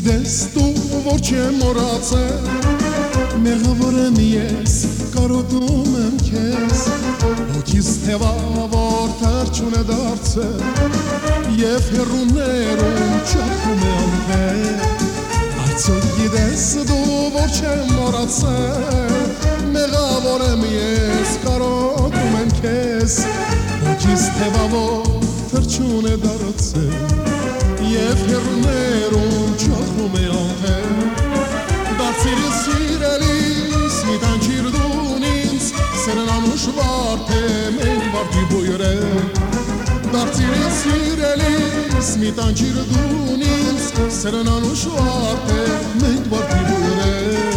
դես դու որ չեմ մոռացել մեղավորեմ ես կարոտում եմ քեզ հոգիս թևավոր թրջուն է դարձել և հեռուներում չախում է անհեր Այսօր գիտես դու որ չեմ մոռացել մեղավոր եմ ես կարոտում եմ քեզ հոգիս թևավոր թրջուն է դարձել և հեռուներում չախում է անհեր Դարձիր սիրելիս մի տանջիր դուն ինձ սերն անուշվար թե մենք վարդի բույրել Դարձիր սիրելիս մի տանջիր դուն ինձ սերն անուշվար թե մենք վարդի բույրել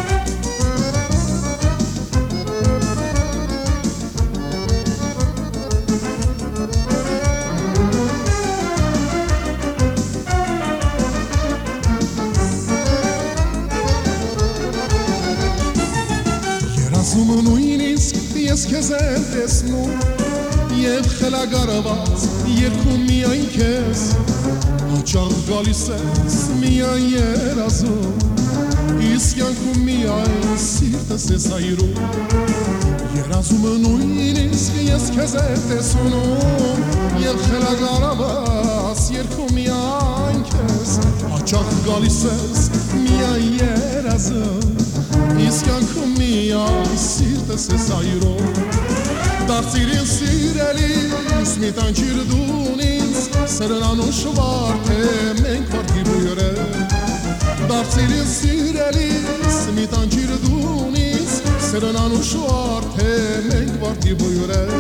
Երազում նույնիսկ ես քեզ եմ տեսնում Եվ խելագարված երգում միայն քեզ Հաճախ գալիս ես միայն երազում Իսկ յանքում միայն սիրտս ես այրում Երազում նույնիսկ ես քեզ եմ տեսնում Եվ խելագարված երգում միայն քեզ Հաճախ գալիս ես միայն երազում Իսկ յանքում միայն սիրտս ես այրում Դարձիր ինձ սիրելիս մի տանջիր դուն ինձ Սերն անուշվար թե մենք վարդի բույրել Դարձիր ինձ սիրելիս մի տանջիր դուն ինձ Սերն անուշվար թե մենք վարդի բույրել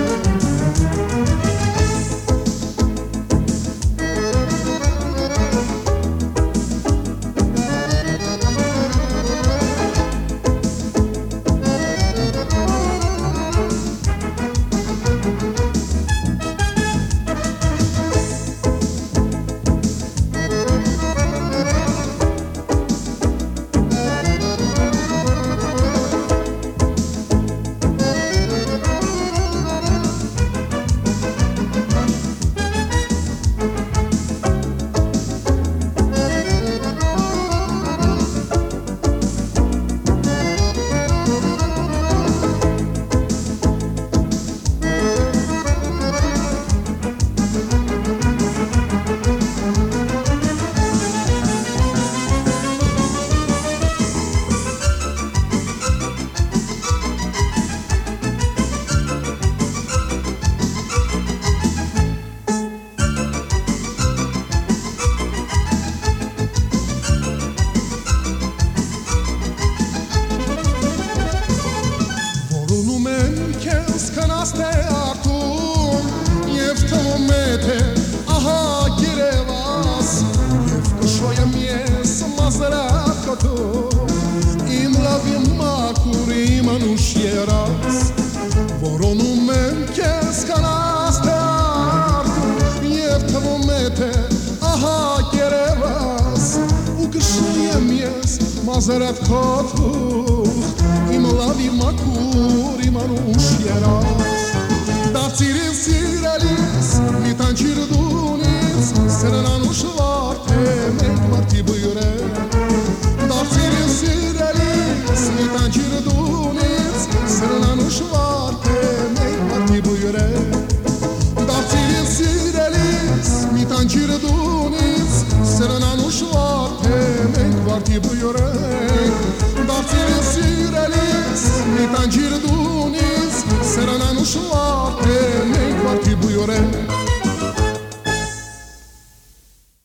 Քեզ քնած թե արթուն Եվ թվում է թե ահա գիրևաս Եվ կշոյեմ ես մազրատ կոտով Իմ լավի մաքուր իմ անուշ երաս Որոնում եմ քեզ քնած թե արթուն Եվ թվում է թե ահա գիրևաս Ու կշոյեմ ես մազրատ կոտով Իմ լավի մաքուր իմ անուշ երաս Դարձիր ինձ սիրելիս մի տանջիր դուն ինձ Սերն անուշվար թե մենք վարդի բույրել Դարձիր ինձ սիրելիս մի տանջիր դուն ինձ Սերն անուշվար թե մենք վարդի բույրել Դարձիր ինձ սիրելիս մի տանջիր դուն ինձ Սերն անուշվար թե մենք վարդի բույրել Դարձիր ինձ սիրելիս մի տանջիր դուն ինձ Սերն անուշվար թե մենք վարդի բույրել